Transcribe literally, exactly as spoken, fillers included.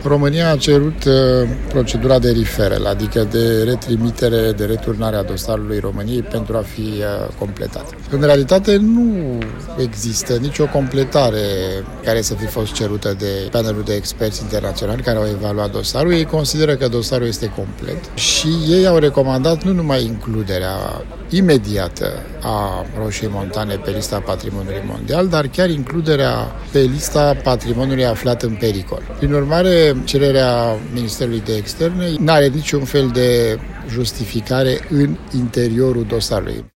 România a cerut uh, procedura de referral, adică de retrimitere, de returnare a dosarului României pentru a fi uh, completat. În realitate nu există nicio completare care să fi fost cerută de panelul de experți internaționali care au evaluat dosarul. Ei consideră că dosarul este complet și ei au recomandat nu numai includerea imediată a Roșiei Montane pe lista patrimoniului mondial, dar chiar includerea pe lista patrimoniului aflat în pericol. Prin urmare, cererea Ministerului de Externe nu are niciun fel de justificare în interiorul dosarului.